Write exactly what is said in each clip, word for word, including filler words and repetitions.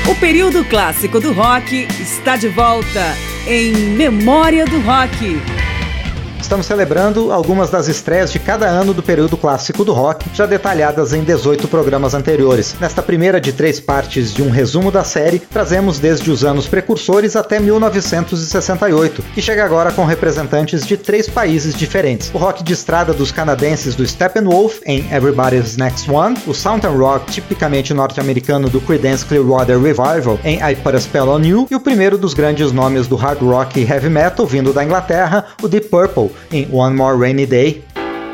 O período clássico do rock está de volta em Memória do Rock. Estamos celebrando algumas das estreias de cada ano do período clássico do rock, já detalhadas em dezoito programas anteriores. Nesta primeira de três partes de um resumo da série, trazemos desde os anos precursores até mil novecentos e sessenta e oito, que chega agora com representantes de três países diferentes. O rock de estrada dos canadenses do Steppenwolf, em Everybody's Next One, o Southern Rock tipicamente norte-americano do Creedence Clearwater Revival, em I Put a Spell on You, e o primeiro dos grandes nomes do hard rock e heavy metal, vindo da Inglaterra, o Deep Purple, em One More Rainy Day.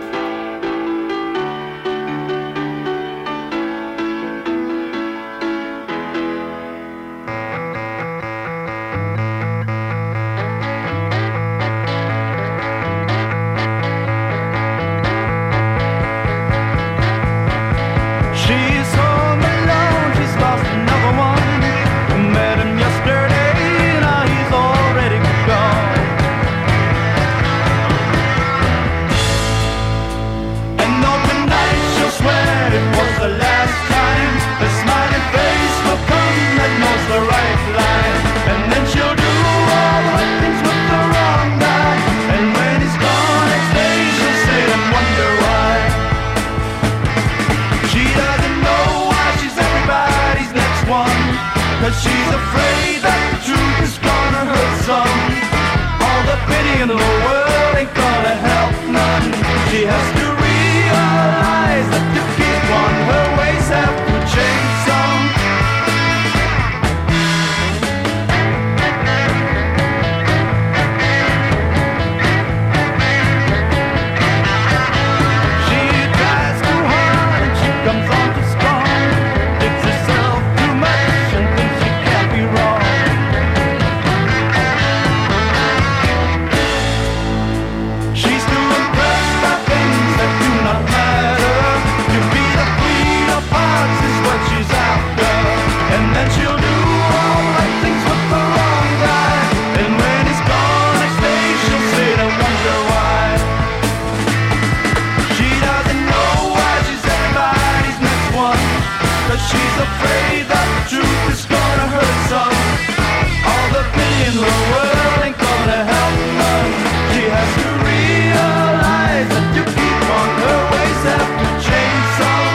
She's afraid that the truth is gonna hurt some. All the pity in the world ain't gonna help none. She has to realize that to keep on her ways have to change some. She tries too hard and she comes on too strong. Digs herself too much and thinks she can't be wrong. She's too impressed by things that do not matter. To be the queen of hearts is what she's after. And then she'll do all the right things with the wrong guy. And when he's gone next day she'll say to wonder why. She doesn't know why she's everybody's next one. Cause she's afraid that the truth is gonna hurt some. All the pity in the world ain't gonna help none. She has to realize that to keep on her ways have to change some.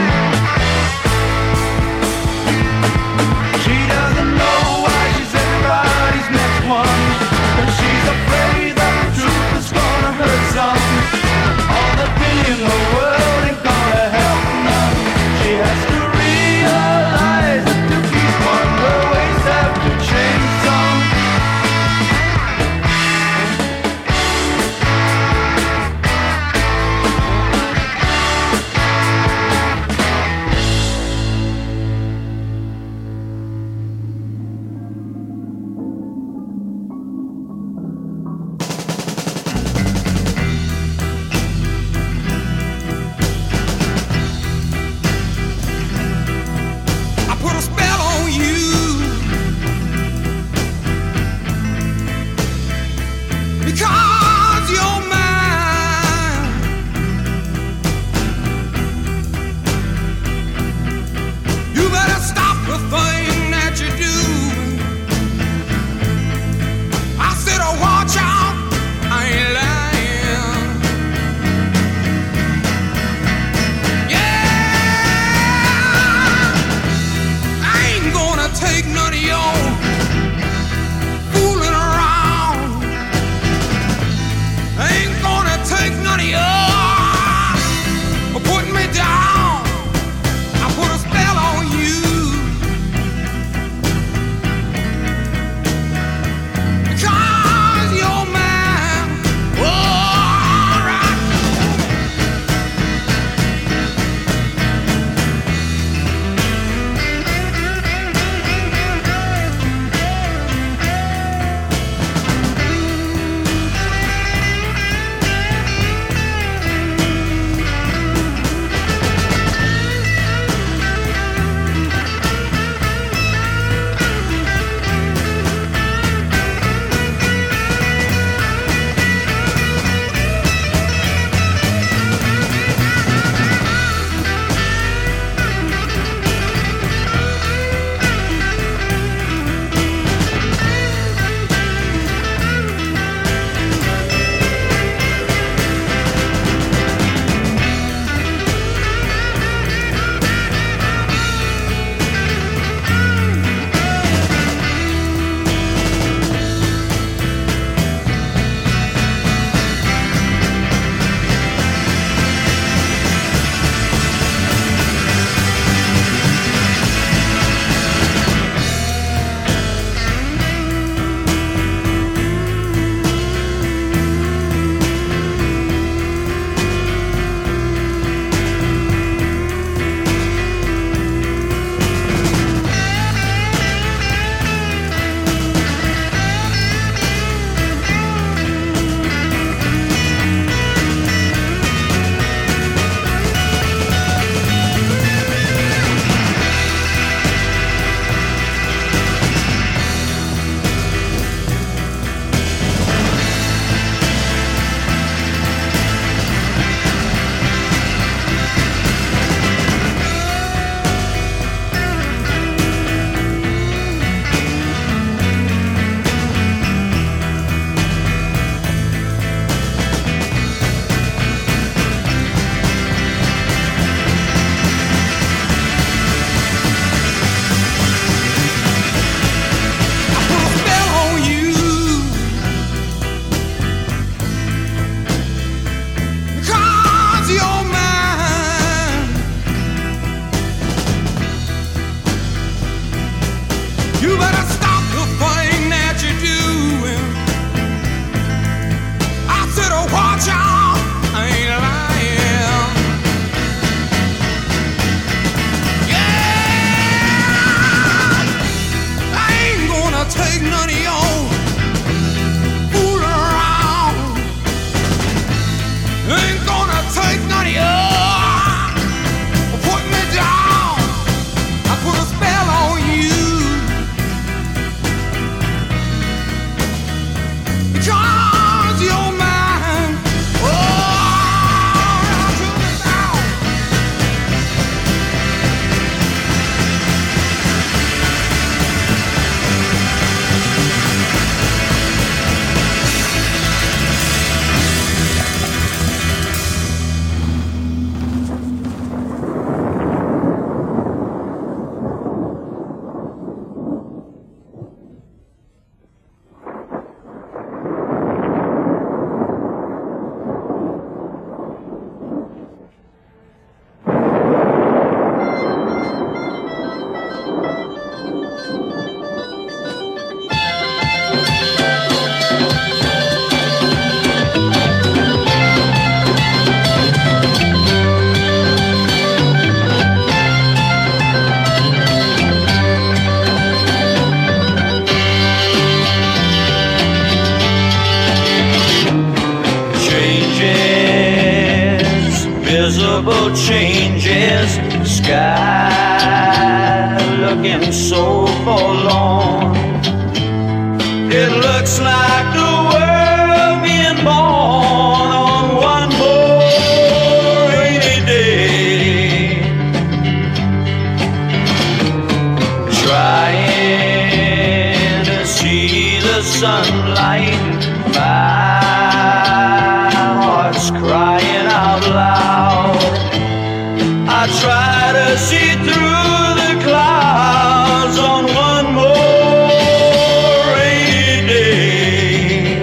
She doesn't know why she's everybody's looking so forlorn. It looks like the world being born on one more rainy day. Trying to see the sunlight, my heart's crying out loud. I try to see through the clouds on one more rainy day.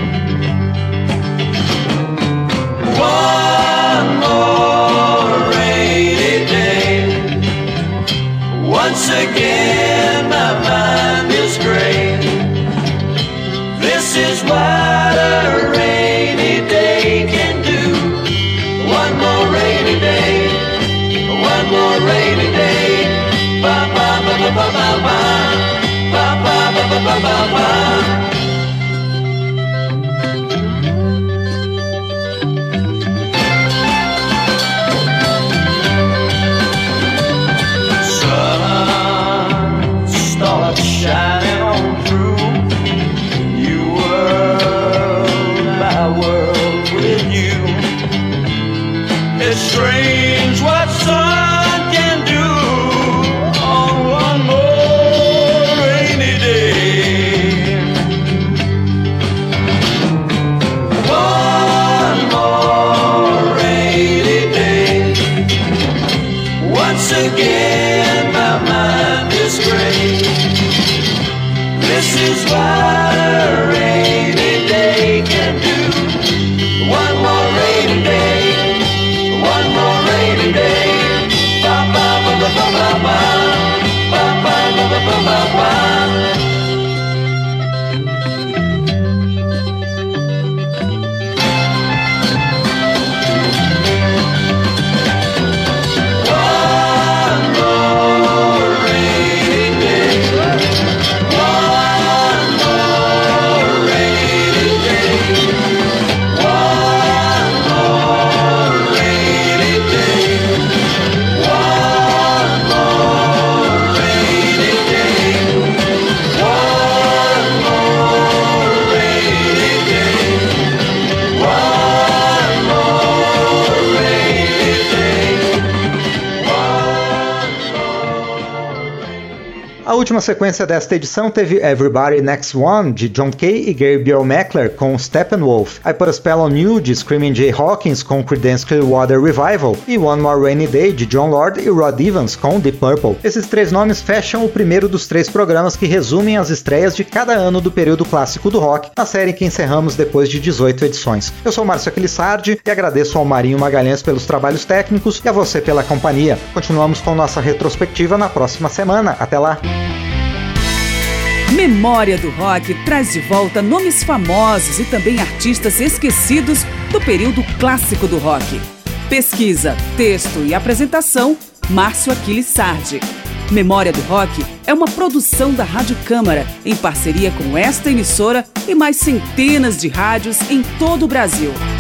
One more rainy day. Once again my mind is gray. This is what a rainy day can do. One more rainy day. One more rainy day. Ba ba ba ba ba ba ba. Ba ba ba ba ba ba ba. Sun starts shining on through you world, my world with you. It's strange what sun can do on one more rainy day. One more rainy day. Once again my mind is gray. This is what a rainy day can do. One more rainy day. One more rainy day. Ba ba ba ba ba ba ba. Ba ba ba ba ba ba ba. One more rainy day. One more rainy day. One more rainy day. One more rainy day. One more rainy day. One more rainy day. A última sequência desta edição teve Everybody Next One, de John Kay e Gabriel Meckler, com Steppenwolf, I Put a Spell on You, de Screaming Jay Hawkins, com Creedence Clearwater Revival, e One More Rainy Day, de John Lord e Rod Evans, com Deep Purple. Esses três nomes fecham o primeiro dos três programas que resumem as estreias de cada ano do período clássico do rock, a série que encerramos depois de dezoito edições. Eu sou Márcio Aquilissardi e agradeço ao Marinho Magalhães pelos trabalhos técnicos e a você pela companhia. Continuamos com nossa retrospectiva na próxima semana. Até lá! Memória do Rock traz de volta nomes famosos e também artistas esquecidos do período clássico do rock. Pesquisa, texto e apresentação, Márcio Aquilissardi. Memória do Rock é uma produção da Rádio Câmara, em parceria com esta emissora e mais centenas de rádios em todo o Brasil.